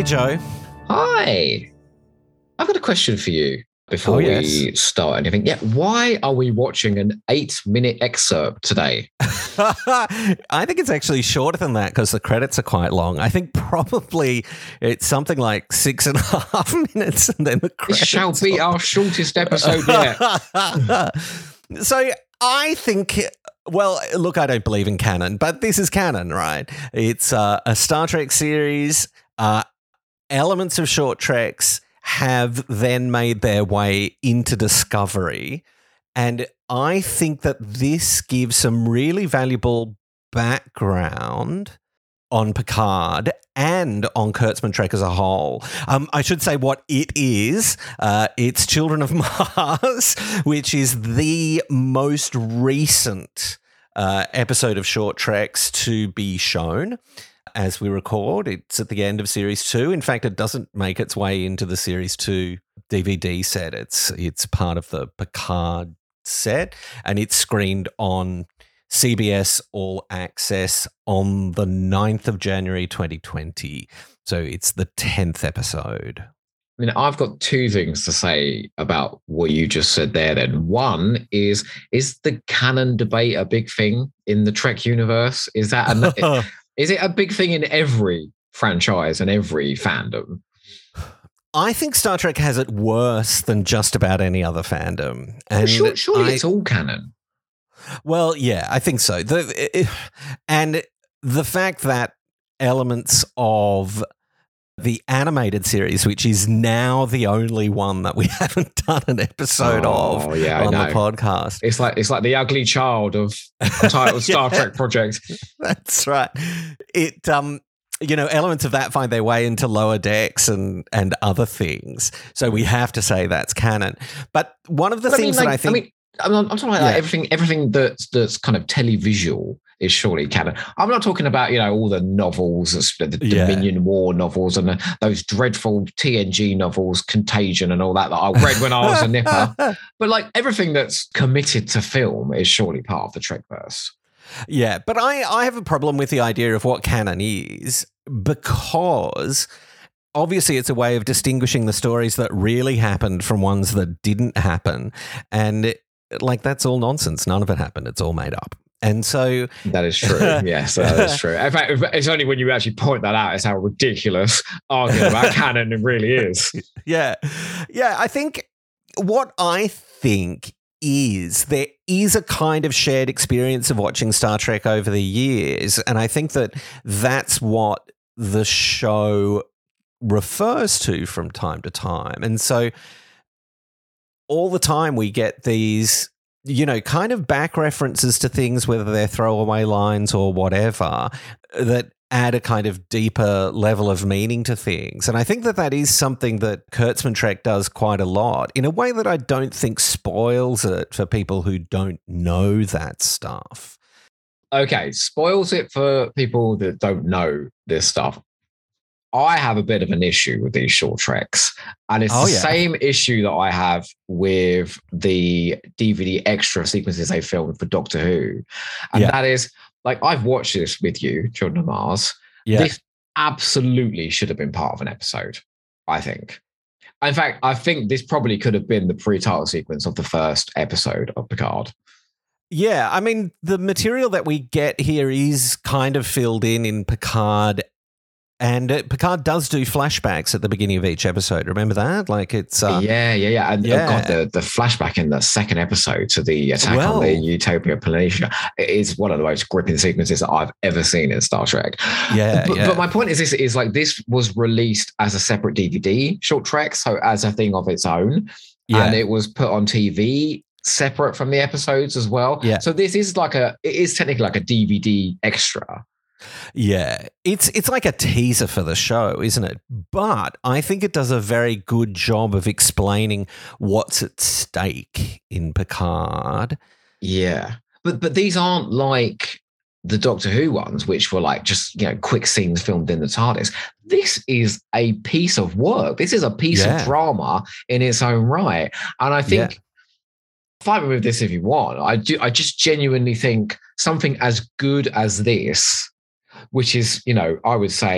Hey, Joe. Hi. I've got a question for you before we start anything. Yeah, why are we watching an 8-minute excerpt today? I think it's actually shorter than that because the credits are quite long. I think probably it's something like 6.5 minutes and then the credits. This shall be our shortest episode yet. So I think, well, look, I don't believe in canon, but this is canon, right? It's a Star Trek series. Elements of short treks have then made their way into Discovery. And I think that this gives some really valuable background on Picard and on Kurtzman Trek as a whole. I should say what it is. It's Children of Mars, which is the most recent episode of short treks to be shown. As we record, it's at the end of Series 2. In fact, it doesn't make its way into the Series 2 DVD set. It's part of the Picard set, and it's screened on CBS All Access on the 9th of January 2020. So it's the 10th episode. I mean, I've got two things to say about what you just said there then. One is the canon debate a big thing in the Trek universe? Is it a big thing in every franchise and every fandom? I think Star Trek has it worse than just about any other fandom. And surely it's all canon. Well, yeah, I think so. And the fact that elements of the animated series, which is now the only one that we haven't done an episode of on the podcast. It's like the ugly child of entitled Star Trek project. That's right. It elements of that find their way into Lower Decks and other things. So we have to say that's canon. But one of the things I'm talking about everything that's kind of televisual is surely canon. I'm not talking about, all the novels, the Dominion War novels and those dreadful TNG novels, Contagion and all that I read when I was a nipper. But like everything that's committed to film is surely part of the Trekverse. Yeah, but I have a problem with the idea of what canon is because obviously it's a way of distinguishing the stories that really happened from ones that didn't happen. And that's all nonsense. None of it happened. It's all made up. And so that is true. Yes, that is true. In fact, it's only when you actually point that out is how ridiculous arguing about canon it really is. Yeah. I think is there is a kind of shared experience of watching Star Trek over the years. And I think that that's what the show refers to from time to time. And so all the time we get these kind of back references to things, whether they're throwaway lines or whatever, that add a kind of deeper level of meaning to things. And I think that is something that Kurtzman Trek does quite a lot in a way that I don't think spoils it for people who don't know that stuff. Okay, spoils it for people that don't know this stuff. I have a bit of an issue with these short treks, and it's same issue that I have with the DVD extra sequences they filmed for Doctor Who. And that is, I've watched this with you, Children of Mars. Yeah. This absolutely should have been part of an episode, I think. In fact, I think this probably could have been the pre-title sequence of the first episode of Picard. Yeah, I mean, the material that we get here is kind of filled in Picard. And Picard does do flashbacks at the beginning of each episode. Remember that? It's And God, the flashback in the second episode to the attack on the Utopia Planitia is one of the most gripping sequences that I've ever seen in Star Trek. But my point is this was released as a separate DVD short trek, so as a thing of its own, and it was put on TV separate from the episodes as well. Yeah. So this is it is technically like a DVD extra. Yeah, it's like a teaser for the show, isn't it? But I think it does a very good job of explaining what's at stake in Picard. Yeah, but these aren't like the Doctor Who ones, which were just quick scenes filmed in the TARDIS. This is a piece of work. This is a piece of drama in its own right, and I think. Fight me with this if you want. I just genuinely think something as good as this, which is, I would say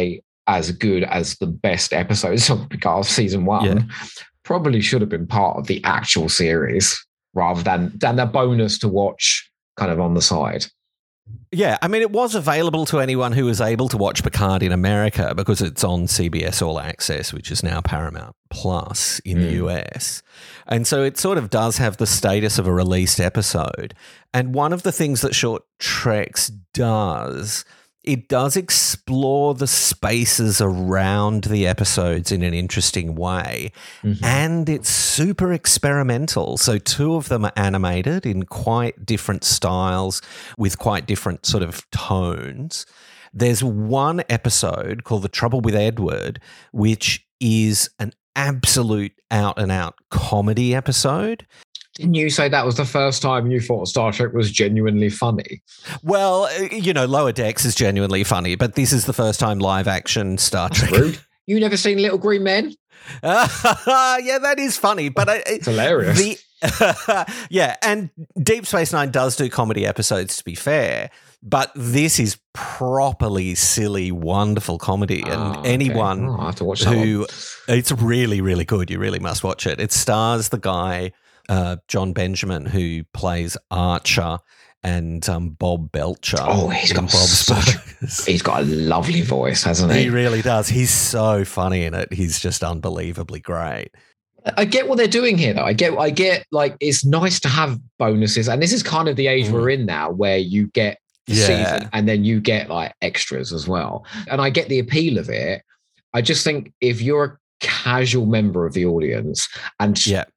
as good as the best episodes of Picard season 1, probably should have been part of the actual series rather than the bonus to watch kind of on the side. Yeah, I mean, it was available to anyone who was able to watch Picard in America because it's on CBS All Access, which is now Paramount Plus in the US. And so it sort of does have the status of a released episode. And one of the things that Short Treks does, it does explore the spaces around the episodes in an interesting way. And it's super experimental. So 2 of them are animated in quite different styles with quite different sort of tones. There's one episode called The Trouble with Edward, which is an absolute out-and-out comedy episode. Didn't you say that was the first time you thought Star Trek was genuinely funny? Well, Lower Decks is genuinely funny, but this is the first time live-action Star Trek. Rude. You never seen Little Green Men? Yeah, that is funny, but it's hilarious. Yeah, and Deep Space Nine does do comedy episodes, to be fair, but this is properly silly, wonderful comedy, and anyone I have to watch that it's really, really good. You really must watch it. It stars the guy John Benjamin who plays Archer and Bob Belcher. Oh, he's got a lovely voice, hasn't he? He really does. He's so funny in it. He's just unbelievably great. I get what they're doing here, though. I get like it's nice to have bonuses, and this is kind of the age we're in now, where you get the season and then you get like extras as well. And I get the appeal of it. I just think if you're a casual member of the audience, and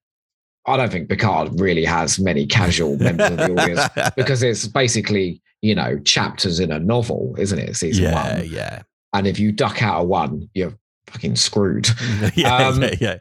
I don't think Picard really has many casual members of the audience because it's basically, chapters in a novel, isn't it? Season 1. Yeah. And if you duck out of one, you're fucking screwed. Yeah.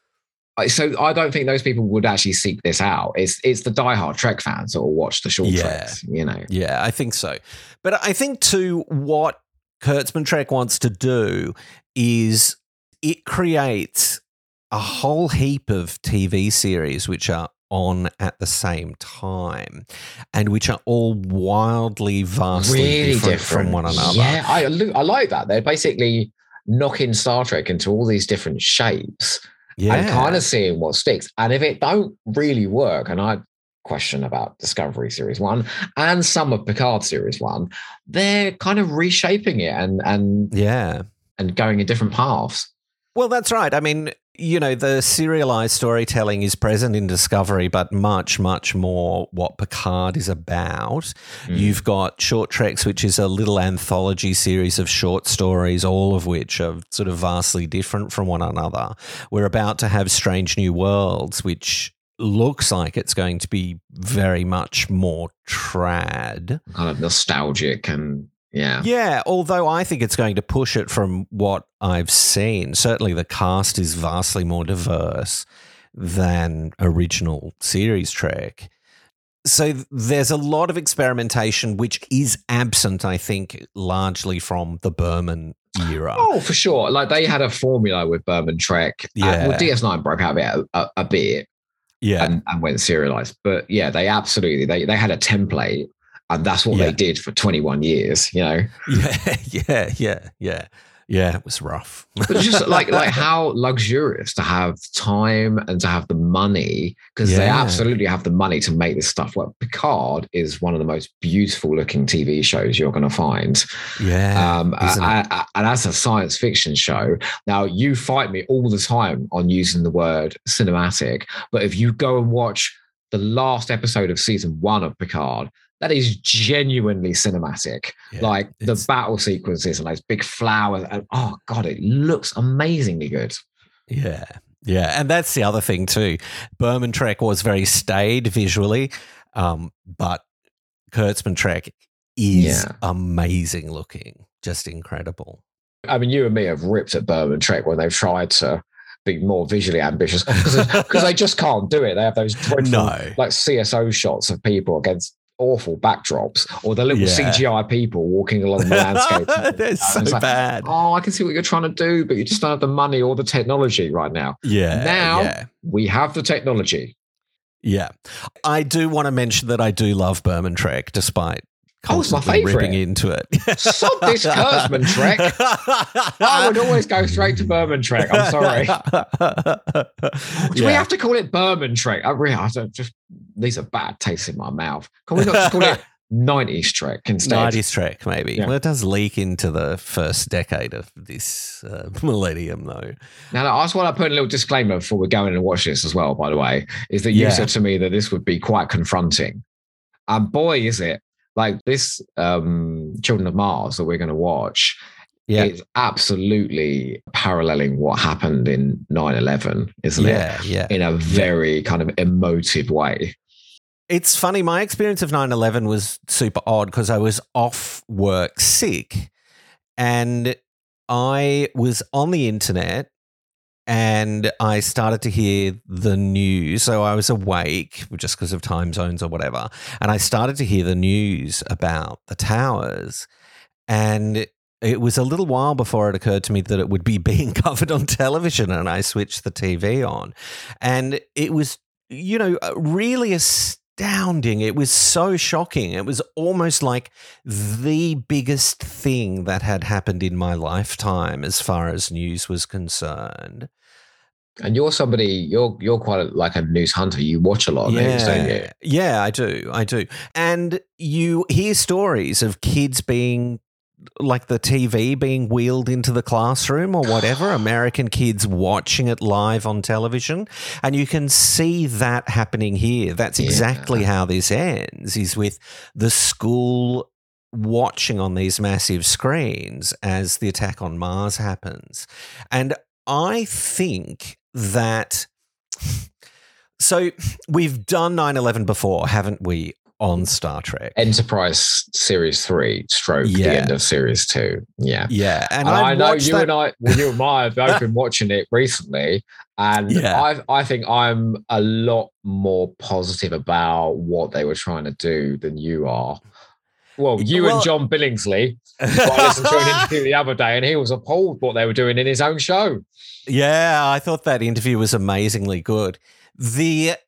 So I don't think those people would actually seek this out. It's the diehard Trek fans that will watch the short treks, Yeah, I think so. But I think too, what Kurtzman Trek wants to do is it creates a whole heap of TV series which are on at the same time and which are all wildly, vastly really different from one another. Yeah, I like that. They're basically knocking Star Trek into all these different shapes and kind of seeing what sticks. And if it don't really work, and I question about Discovery Series 1 and some of Picard Series 1, they're kind of reshaping it and going in different paths. Well, that's right. I mean, the serialized storytelling is present in Discovery, but much, much more what Picard is about. You've got Short Treks, which is a little anthology series of short stories, all of which are sort of vastly different from one another. We're about to have Strange New Worlds, which looks like it's going to be very much more trad. Kind of nostalgic and... Yeah, although I think it's going to push it from what I've seen. Certainly the cast is vastly more diverse than original series Trek. So there's a lot of experimentation which is absent, I think, largely from the Berman era. Oh, for sure. Like they had a formula with Berman Trek. Yeah. Well, DS9 broke out of it a bit. Yeah. And went serialized. But yeah, they absolutely, they had a template. And that's what they did for 21 years, Yeah, it was rough. But just like how luxurious to have time and to have the money, because they absolutely have the money to make this stuff work. Picard is one of the most beautiful looking TV shows you're going to find. Yeah. And as a science fiction show, now you fight me all the time on using the word cinematic, but if you go and watch the last episode of season 1 of Picard, that is genuinely cinematic. Like the battle sequences and those big flowers. And, oh, God, it looks amazingly good. Yeah. Yeah. And that's the other thing, too. Berman Trek was very staid visually, but Kurtzman Trek is amazing looking. Just incredible. I mean, you and me have ripped at Berman Trek when they've tried to be more visually ambitious because they just can't do it. They have those dreadful, like CSO shots of people against awful backdrops or the little CGI people walking along the landscape. They're so bad. Oh, I can see what you're trying to do, but you just don't have the money or the technology right now. Now we have the technology. Yeah. I do want to mention that I do love Berman Trek, despite constantly ripping into it. Stop this Kurtzman Trek. I would always go straight to Berman Trek. I'm sorry. Do we have to call it Berman Trek? I don't just. These are bad tastes in my mouth. Can we not just call it 90s Trek instead? 90s Trek, maybe. Yeah. Well, it does leak into the first decade of this millennium, though. Now, I just want to put a little disclaimer before we go in and watch this as well, by the way, is that you said to me that this would be quite confronting. And boy, is it. Like this Children of Mars that we're going to watch is absolutely paralleling what happened in 9/11, isn't it? Yeah. In a very kind of emotive way. It's funny. My experience of 9/11 was super odd because I was off work sick and I was on the internet and I started to hear the news. So I was awake just because of time zones or whatever. And I started to hear the news about the towers. And it was a little while before it occurred to me that it would be being covered on television. And I switched the TV on. And it was, really astounding. It was so shocking. It was almost like the biggest thing that had happened in my lifetime as far as news was concerned. And you're quite like a news hunter. You watch a lot of news, don't you? Yeah, I do. And you hear stories of kids being like the TV being wheeled into the classroom or whatever, American kids watching it live on television. And you can see that happening here. That's exactly how this ends, is with the school watching on these massive screens as the attack on Mars happens. And I think that, so we've done 9/11 before, haven't we, on Star Trek? Enterprise Series 3 stroke the end of Series 2. Yeah. Yeah. And I know you and I have both been watching it recently. And I think I'm a lot more positive about what they were trying to do than you are. Well, and John Billingsley. I listened to an interview the other day and he was appalled what they were doing in his own show. Yeah, I thought that interview was amazingly good. I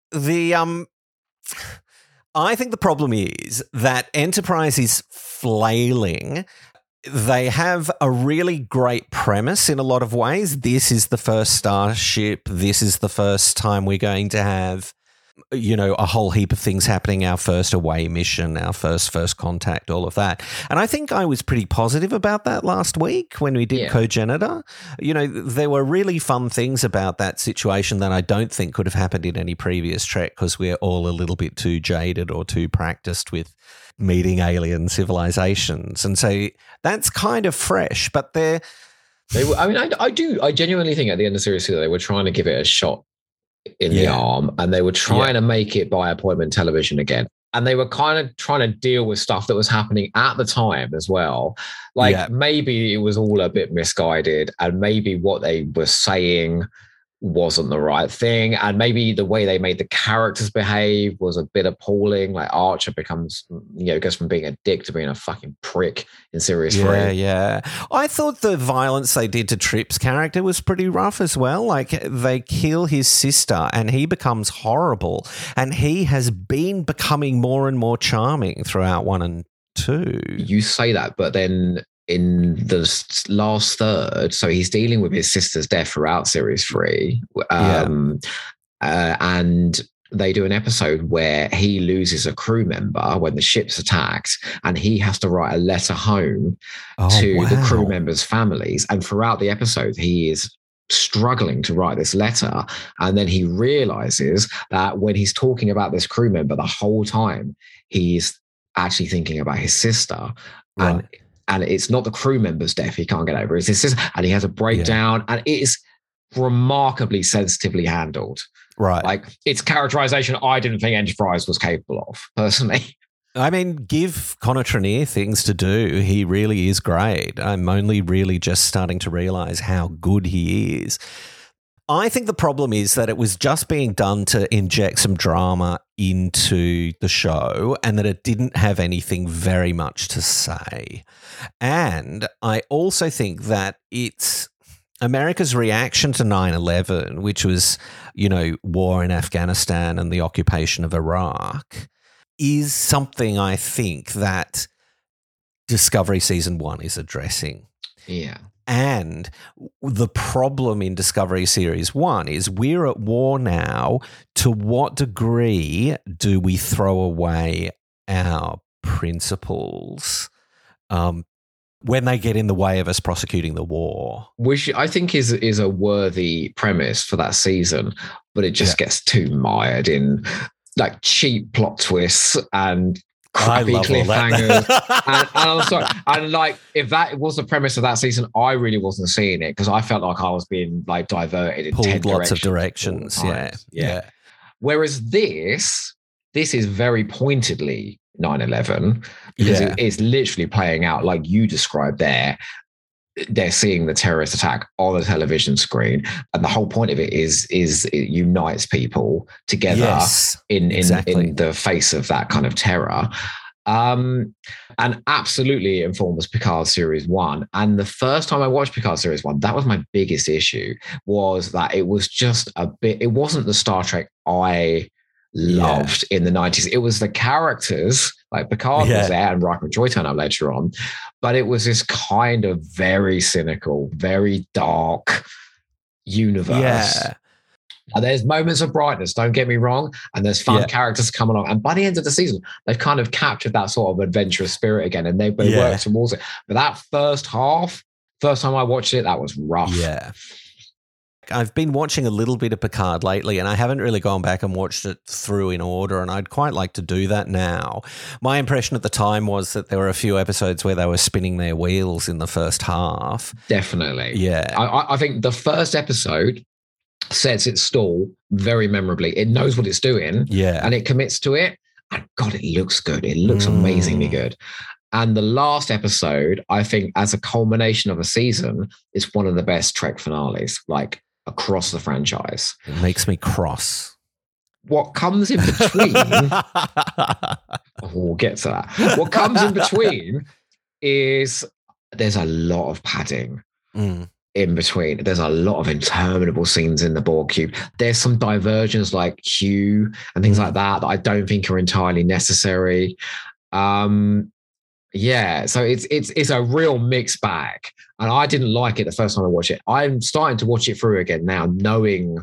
think the problem is that Enterprise is flailing. They have a really great premise in a lot of ways. This is the first starship. This is the first time we're going to have, a whole heap of things happening. Our first away mission, our first contact, all of that. And I think I was pretty positive about that last week when we did Cogenitor. There were really fun things about that situation that I don't think could have happened in any previous Trek because we're all a little bit too jaded or too practiced with meeting alien civilizations. And so that's kind of fresh, but I genuinely think at the end of Series 2 they were trying to give it a shot in the arm, and they were trying to make it by appointment television again. And they were kind of trying to deal with stuff that was happening at the time as well. Maybe it was all a bit misguided, and maybe what they were saying wasn't the right thing. And maybe the way they made the characters behave was a bit appalling. Like Archer goes from being a dick to being a fucking prick in Series 3. Yeah. I thought the violence they did to Trip's character was pretty rough as well. Like they kill his sister and he becomes horrible. And he has been becoming more and more charming throughout 1 and 2. You say that, but then in the last third, so he's dealing with his sister's death throughout Series 3, and they do an episode where he loses a crew member when the ship's attacked, and he has to write a letter home to the crew members' families. And throughout the episode, he is struggling to write this letter, and then he realizes that when he's talking about this crew member the whole time, he's actually thinking about his sister. And it's not the crew member's death he can't get over. It's his sister. And he has a breakdown. And it is remarkably sensitively handled. Right. Like, it's characterization I didn't think Enterprise was capable of, personally. I mean, give Connor Trinneer things to do. He really is great. I'm only really just starting to realize how good he is. I think the problem is that it was just being done to inject some drama into the show and that it didn't have anything very much to say. And I also think that it's America's reaction to 9/11, which was, war in Afghanistan and the occupation of Iraq, is something I think that Discovery Season 1 is addressing. Yeah. And the problem in Discovery Series 1 is we're at war now. To what degree do we throw away our principles when they get in the way of us prosecuting the war? Which I think is a worthy premise for that season, but it just gets too mired in like cheap plot twists and crappy cliffhangers. and I'm sorry. And like, if that was the premise of that season, I really wasn't seeing it because I felt like I was being like diverted in pulled lots of directions. Yeah. Whereas this is very pointedly 9/11 because it's literally playing out like you described there. They're seeing the terrorist attack on the television screen, and the whole point of it is it unites people together in the face of that kind of terror. And absolutely informs Picard Series 1. And the first time I watched Picard Series 1, that was my biggest issue, was that it was just it wasn't the Star Trek I loved in the 90s. It was the characters, like Picard was there and Riker and Joy turn up later on, but it was this kind of very cynical, very dark universe. Yeah. And there's moments of brightness, don't get me wrong, and there's fun characters come along. And by the end of the season, they've kind of captured that sort of adventurous spirit again, and they work towards it. But that first time I watched it, that was rough. Yeah. I've been watching a little bit of Picard lately, and I haven't really gone back and watched it through in order, and I'd quite like to do that now. My impression at the time was that there were a few episodes where they were spinning their wheels in the first half. Definitely. Yeah. I think the first episode sets its stall very memorably. It knows what it's doing, and it commits to it. And God, it looks good. It looks amazingly good. And the last episode, I think, as a culmination of a season, is one of the best Trek finales, like across the franchise. It makes me cross. What comes in between, we'll get to that. What comes in between is there's a lot of padding in between. There's a lot of interminable scenes in the Borg cube. There's some diversions like Hugh and things like that I don't think are entirely necessary. So it's a real mixed bag, and I didn't like it the first time I watched it. I'm starting to watch it through again now, knowing,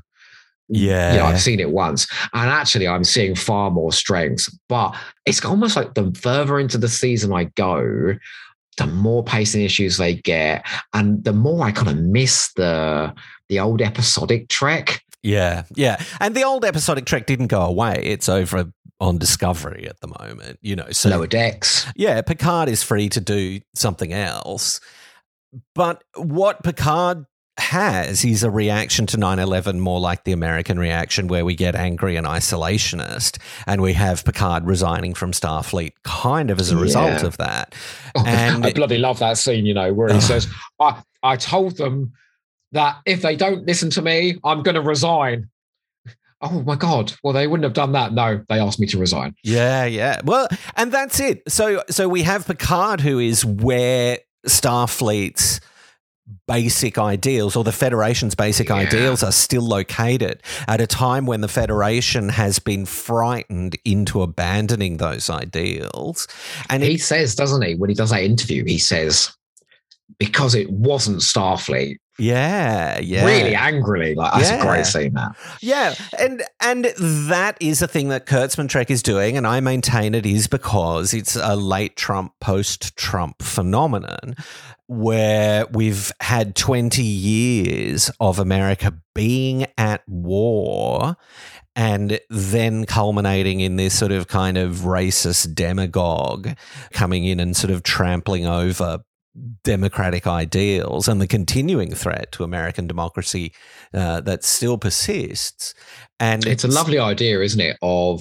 I've seen it once, and actually I'm seeing far more strengths. But it's almost like the further into the season I go, the more pacing issues they get, and the more I kind of miss the old episodic Trek. Yeah, and the old episodic Trek didn't go away. It's over on Discovery at the moment, so Lower Decks. Yeah, Picard is free to do something else. But what Picard has is a reaction to 9/11 more like the American reaction, where we get angry and isolationist, and we have Picard resigning from Starfleet kind of as a result of that. And I bloody love that scene, where he says, I told them that if they don't listen to me, I'm going to resign. Oh my God. Well, they wouldn't have done that. No, they asked me to resign. Yeah. Well, and that's it. So we have Picard, who is where Starfleet's basic ideals, or the Federation's basic ideals, are still located at a time when the Federation has been frightened into abandoning those ideals. And he says, doesn't he, when he does that interview, he says, because it wasn't Starfleet. Yeah. Really angrily. Like, that's a great scene, that. Yeah. And that is a thing that Kurtzman Trek is doing, and I maintain it is because it's a late Trump, post-Trump phenomenon where we've had 20 years of America being at war, and then culminating in this sort of kind of racist demagogue coming in and sort of trampling over democratic ideals and the continuing threat to American democracy that still persists. And it's a lovely idea, isn't it, of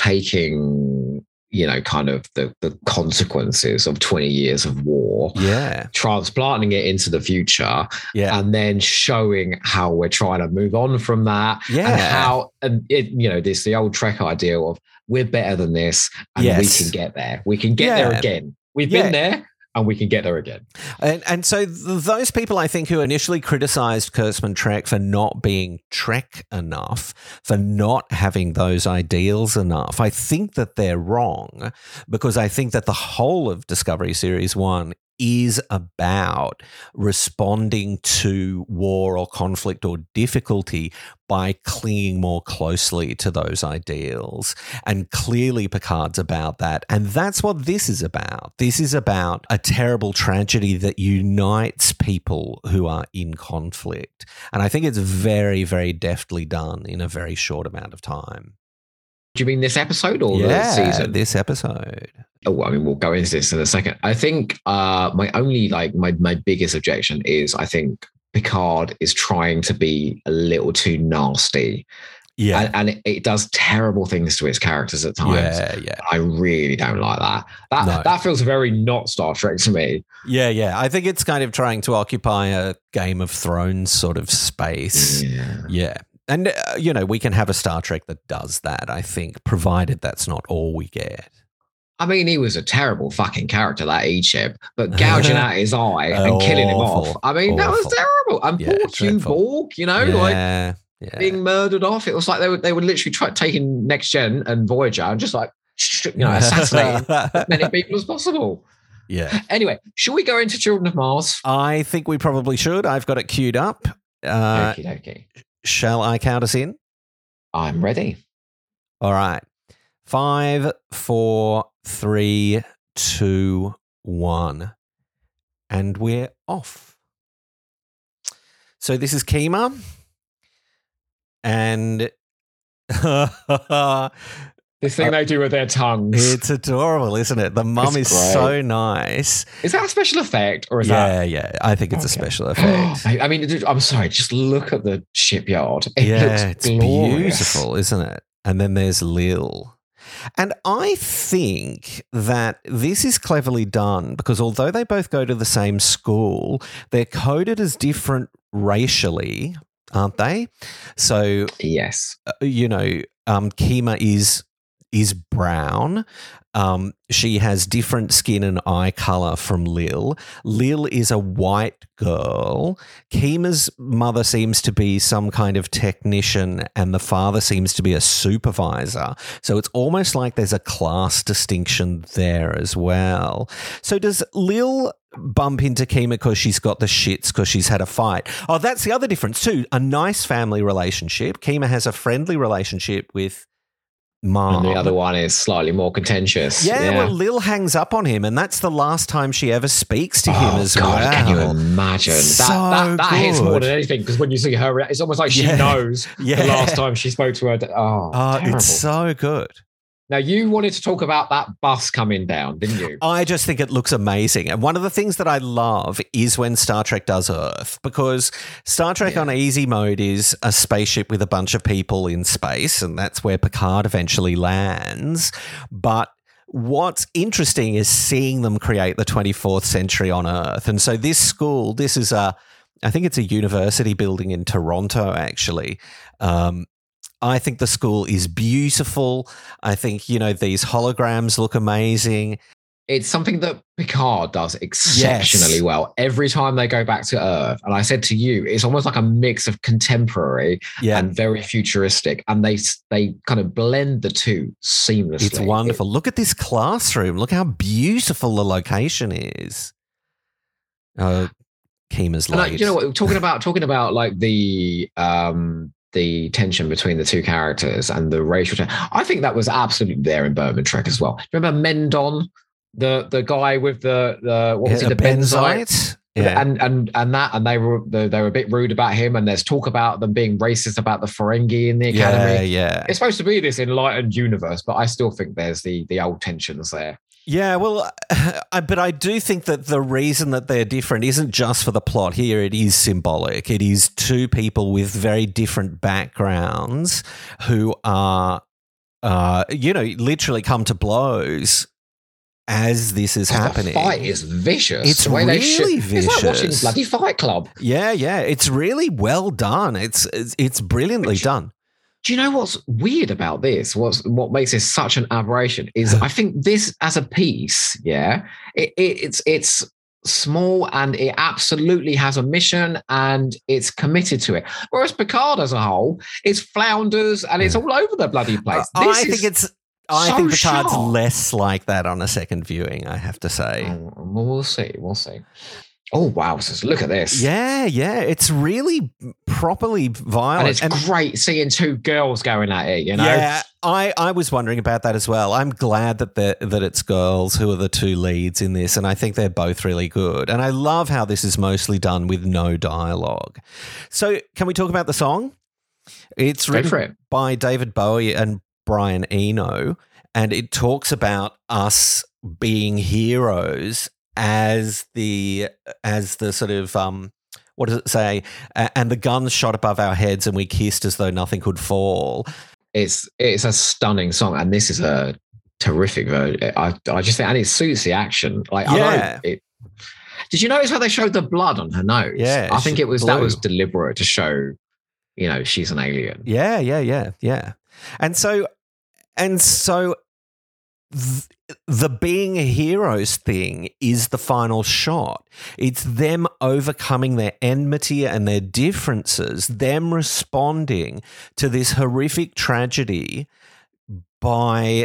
taking, kind of the consequences of 20 years of war, transplanting it into the future, and then showing how we're trying to move on from that, and how, this the old Trek ideal of we're better than this, and we can get there. We can get there again. We've been there. and we can get there again. And so those people, I think, who initially criticized Kurtzman Trek for not being Trek enough, for not having those ideals enough, I think that they're wrong, because I think that the whole of Discovery Series 1 is about responding to war or conflict or difficulty by clinging more closely to those ideals. And clearly Picard's about that. And that's what this is about. This is about a terrible tragedy that unites people who are in conflict. And I think it's very, very deftly done in a very short amount of time. Do you mean this episode or the season? This episode. Oh, I mean, we'll go into this in a second. I think my only, my biggest objection is I think Picard is trying to be a little too nasty. Yeah. And it does terrible things to its characters at times. Yeah. I really don't like that. That feels very not Star Trek to me. Yeah. I think it's kind of trying to occupy a Game of Thrones sort of space. Yeah. And, we can have a Star Trek that does that, I think, provided that's not all we get. I mean, he was a terrible fucking character, that Icheb, but gouging out his eye and killing him off. I mean, that was terrible. And poor Q Borg, being murdered off. It was like they were literally taking Next Gen and Voyager and just assassinating as many people as possible. Yeah. Anyway, should we go into Children of Mars? I think we probably should. I've got it queued up. Okey-dokey. Shall I count us in? I'm ready. All right. 5, 4, 3, 2, 1. And we're off. So this is Kima. And this thing they do with their tongues. It's adorable, isn't it? The mum is so nice. Is that a special effect or is that? Yeah. I think it's a special effect. I mean, I'm sorry. Just look at the shipyard. It's glorious. Beautiful, isn't it? And then there's Lil. And I think that this is cleverly done because although they both go to the same school, they're coded as different racially, aren't they? So yes, Kima is brown. She has different skin and eye color from Lil. Lil is a white girl. Kima's mother seems to be some kind of technician and the father seems to be a supervisor. So it's almost like there's a class distinction there as well. So does Lil bump into Kima because she's got the shits because she's had a fight? Oh, that's the other difference too. A nice family relationship. Kima has a friendly relationship with Mom. And the other one is slightly more contentious. Yeah, well, Lil hangs up on him, and that's the last time she ever speaks to him as well. Can you imagine? That hits more than anything, because when you see her, it's almost like she knows the last time she spoke to her. It's so good. Now, you wanted to talk about that bus coming down, didn't you? I just think it looks amazing. And one of the things that I love is when Star Trek does Earth, because Star Trek on easy mode is a spaceship with a bunch of people in space, and that's where Picard eventually lands. But what's interesting is seeing them create the 24th century on Earth. And so this school, I think it's a university building in Toronto, actually. I think the school is beautiful. I think, these holograms look amazing. It's something that Picard does exceptionally well every time they go back to Earth. And I said to you, it's almost like a mix of contemporary and very futuristic. And they kind of blend the two seamlessly. It's wonderful. Look at this classroom. Look how beautiful the location is. Kima's late. You know what? Talking about like the tension between the two characters and the racial tension. I think that was absolutely there in Berman Trek as well. Remember Mendon, the guy with the benzite? Yeah. And they were a bit rude about him, and there's talk about them being racist about the Ferengi in the Academy. Yeah. It's supposed to be this enlightened universe, but I still think there's the old tensions there. Yeah, well, but I do think that the reason that they're different isn't just for the plot here. It is symbolic. It is two people with very different backgrounds who are, literally come to blows as this is happening. The fight is vicious. It's really vicious. It's like watching bloody Fight Club. Yeah. It's really well done. It's brilliantly done. Do you know what's weird about this? What makes this such an aberration is I think this as a piece, it's small and it absolutely has a mission and it's committed to it. Whereas Picard as a whole is flounders and it's all over the bloody place. I think Picard's less like that on a second viewing, I have to say. We'll see. Oh, wow. Look at this. Yeah. It's really properly violent. And it's great seeing two girls going at it, Yeah, I was wondering about that as well. I'm glad that it's girls who are the two leads in this, and I think they're both really good. And I love how this is mostly done with no dialogue. So can we talk about the song? It's written by David Bowie and Brian Eno, and it talks about us being heroes as the sort of what does it say? And the guns shot above our heads, and we kissed as though nothing could fall. It's a stunning song, and this is a terrific version. I just think, and it suits the action. Like, yeah. Did you notice how they showed the blood on her nose? Yeah, I think that was deliberate to show, she's an alien. Yeah. And so. The being heroes thing is the final shot. It's them overcoming their enmity and their differences, them responding to this horrific tragedy by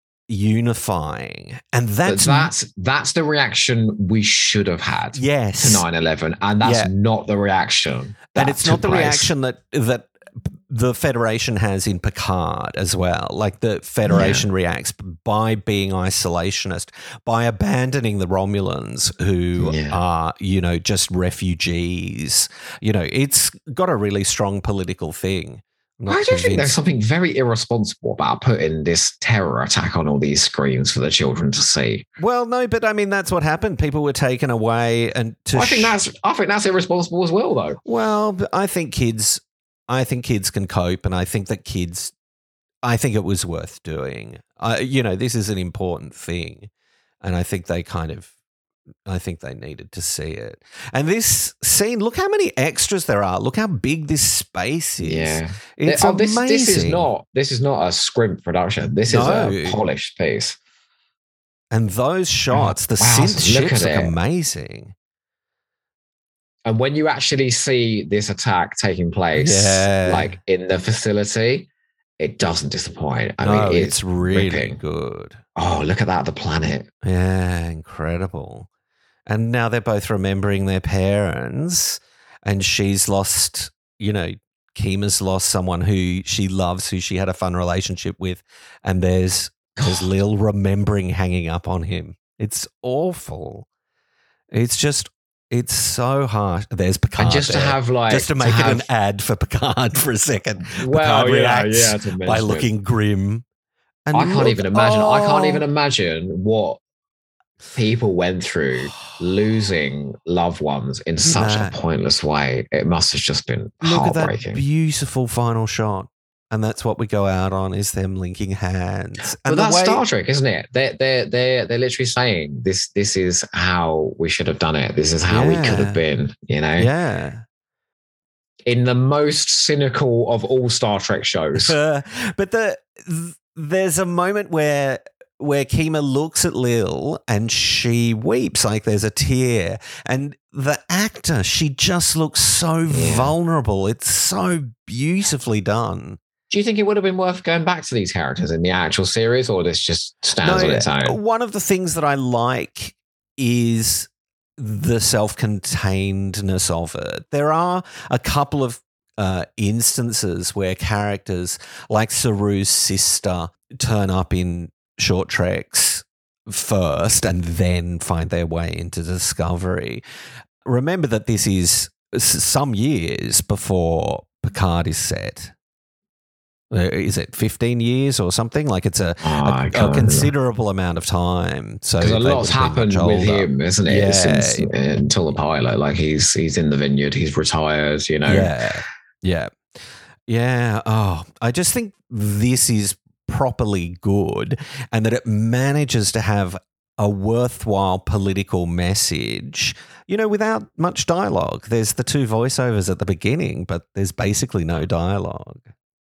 unifying. And that's the reaction we should have had to 9/11. And that's not the reaction. And it's not the reaction that the Federation has in Picard as well. Like, the Federation reacts by being isolationist, by abandoning the Romulans who are, just refugees. It's got a really strong political thing. I do think there's something very irresponsible about putting this terror attack on all these screens for the children to see. Well, no, but I mean, that's what happened. People were taken away and I think that's irresponsible as well, though. Well, I think kids can cope, and I think it was worth doing. This is an important thing, and I think they needed to see it. And this scene, look how many extras there are. Look how big this space is. Yeah, it's amazing. This is not a scrimp production. This is a polished piece. And those shots, the synth ships look amazing. And when you actually see this attack taking place, like in the facility, it doesn't disappoint. I mean, it's really ripping. Good. Oh, look at that, the planet. Yeah, incredible. And now they're both remembering their parents, and she's lost, Kima's lost someone who she loves, who she had a fun relationship with, and there's Lil remembering hanging up on him. It's awful. It's so harsh. There's Picard. And just to make it an ad for Picard for a second. Well, Picard reacts by looking grim. And I can't even imagine what people went through losing loved ones in such a pointless way. It must have just been heartbreaking. Look at that beautiful final shot. And that's what we go out on, is them linking hands. And that's Star Trek, isn't it? They're literally saying this is how we should have done it. This is how we could have been, Yeah. In the most cynical of all Star Trek shows. But there's a moment where Kima looks at Lil and she weeps, like there's a tear. And the actor, she just looks so vulnerable. It's so beautifully done. Do you think it would have been worth going back to these characters in the actual series, or this just stands on its own? One of the things that I like is the self-containedness of it. There are a couple of instances where characters like Saru's sister turn up in short treks first and then find their way into Discovery. Remember that this is some years before Picard is set. Is it 15 years or something? Like, it's a considerable amount of time. So because a lot's happened with him, isn't it? Since until the pilot, like he's in the vineyard, he's retired. Yeah. Oh, I just think this is properly good, and that it manages to have a worthwhile political message, without much dialogue. There's the two voiceovers at the beginning, but there's basically no dialogue.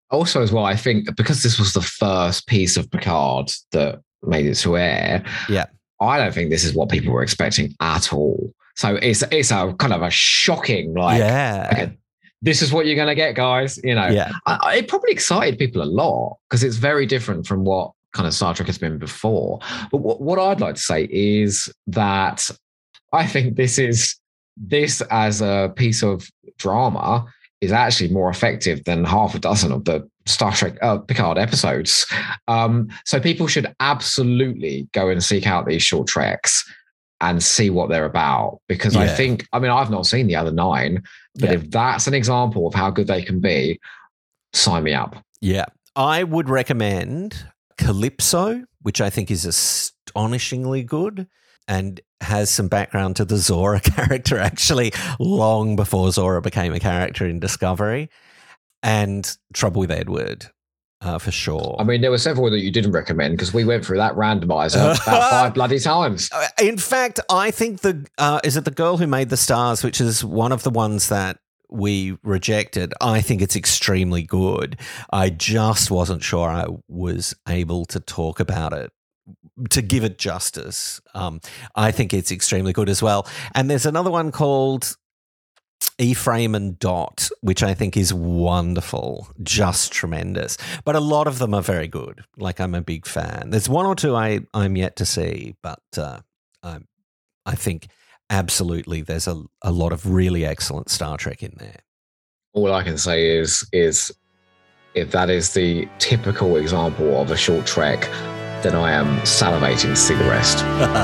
Also, as well, I think because this was the first piece of Picard that made it to air, I don't think this is what people were expecting at all. So it's a kind of a shocking, like, okay, this is what you're going to get, guys. You know, it probably excited people a lot because it's very different from what kind of Star Trek has been before. But what I'd like to say is that I think this as a piece of drama is actually more effective than half a dozen of the Star Trek Picard episodes. So people should absolutely go and seek out these short treks and see what they're about. Because I think, I mean, I've not seen the other 9, but if that's an example of how good they can be, sign me up. Yeah. I would recommend Calypso, which I think is astonishingly good and has some background to the Zora character, actually, long before Zora became a character in Discovery, and Trouble with Edward, for sure. I mean, there were several that you didn't recommend because we went through that randomizer about 5 bloody times. In fact, I think is it The Girl Who Made the Stars, which is one of the ones that we rejected. I think it's extremely good. I just wasn't sure I was able to talk about it to give it justice. I think it's extremely good as well. And there's another one called Ephraim and Dot, which I think is wonderful, just tremendous. But a lot of them are very good. Like, I'm a big fan. There's one or two I'm yet to see, but I think absolutely there's a lot of really excellent Star Trek in there. All I can say is if that is the typical example of a short trek, then I am salivating to see the rest.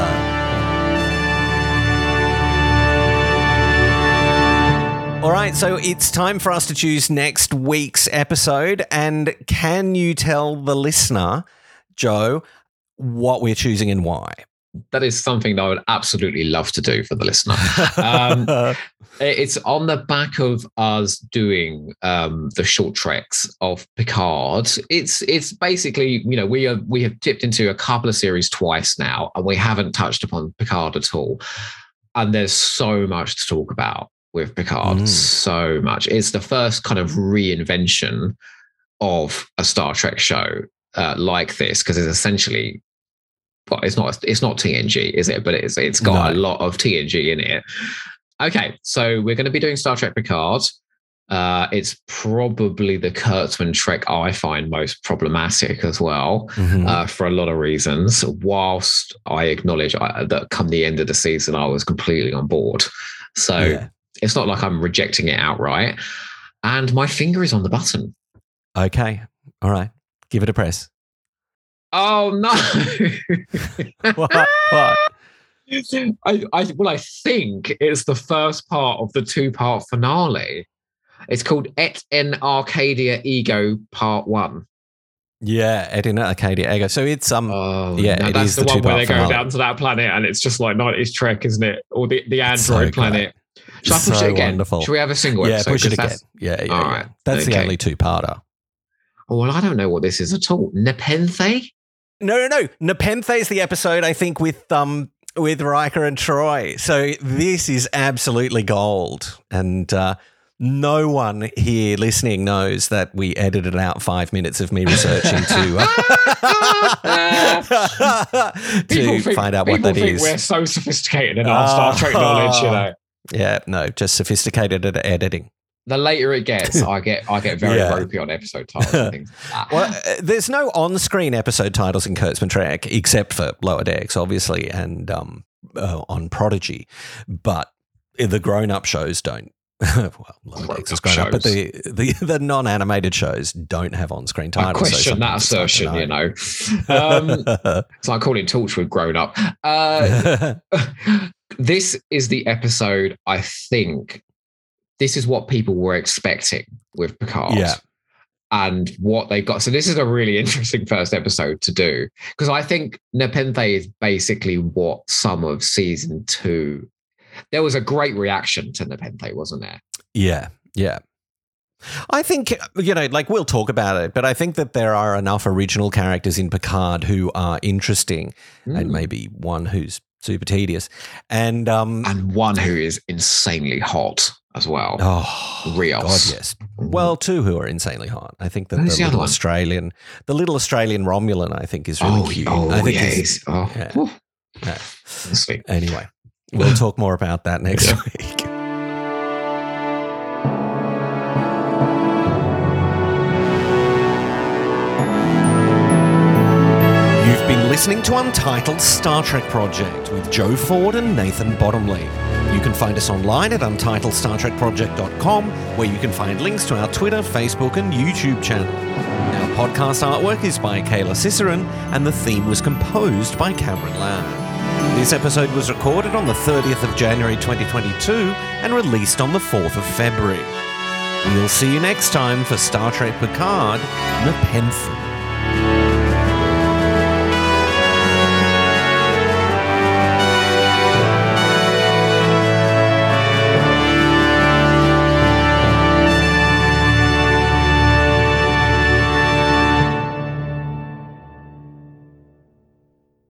All right, so it's time for us to choose next week's episode. And can you tell the listener, Joe, what we're choosing and why? That is something that I would absolutely love to do for the listener. It's on the back of us doing the short treks of Picard. It's basically, you know, we have dipped into a couple of series twice now, and we haven't touched upon Picard at all. And there's so much to talk about with Picard, so much. It's the first kind of reinvention of a Star Trek show like this, because it's essentially, well, it's not TNG, is it? But it's got a lot of TNG in it. Okay, so we're going to be doing Star Trek Picard. It's probably the Kurtzman Trek I find most problematic as well, for a lot of reasons, whilst I acknowledge that come the end of the season, I was completely on board. So it's not like I'm rejecting it outright. And my finger is on the button. Okay. All right. Give it a press. Oh, no. What? I think it's the first part of the 2-part finale. It's called Et in Arcadia Ego Part 1. Yeah, Et in Arcadia Ego. So it's it that's is the the one where they finale. go down to that planet and it's just like 90s Trek, isn't it? Or the android planet. Shall I push it again? Wonderful. Should we have a single episode? Yeah, push it again. Yeah. All right. That's the only 2-parter. Oh, well, I don't know what this is at all. Nepenthe? No. Nepenthe is the episode, I think, with Riker and Troy. So this is absolutely gold. And no one here listening knows that we edited out 5 minutes of me researching to find out what that is. We're so sophisticated in our Star Trek knowledge, you know. Yeah, no, just sophisticated at editing. The later it gets, I get very ropey on episode titles and things like that. Well, there's no on-screen episode titles in Kurtzman Trek except for Lower Decks, obviously, and on Prodigy. But the grown-up shows don't. Well, Lower Decks is grown up, but the non-animated shows don't have on-screen titles. I question that assertion, you know. It's like calling Torchwood grown up. This is the episode, I think. This is what people were expecting with Picard. Yeah. And what they got. So this is a really interesting first episode to do, because I think Nepenthe is basically what some of season 2. There was a great reaction to Nepenthe, wasn't there? Yeah. I think, like, we'll talk about it, but I think that there are enough original characters in Picard who are interesting, and maybe one who's super tedious, and one who is insanely hot. as well. Oh, Rios. God, yes. Well, two who are insanely hot. I think that Who's the little Australian Romulan, I think, is really cute. I think Sweet. Anyway, we'll talk more about that next week. You've been listening to Untitled Star Trek Project with Joe Ford and Nathan Bottomley. You can find us online at untitledstartrekproject.com, where you can find links to our Twitter, Facebook, and YouTube channel. Our podcast artwork is by Kayla Cicerin, and the theme was composed by Cameron Lamb. This episode was recorded on the 30th of January 2022 and released on the 4th of February. We'll see you next time for Star Trek Picard, Nepenthe.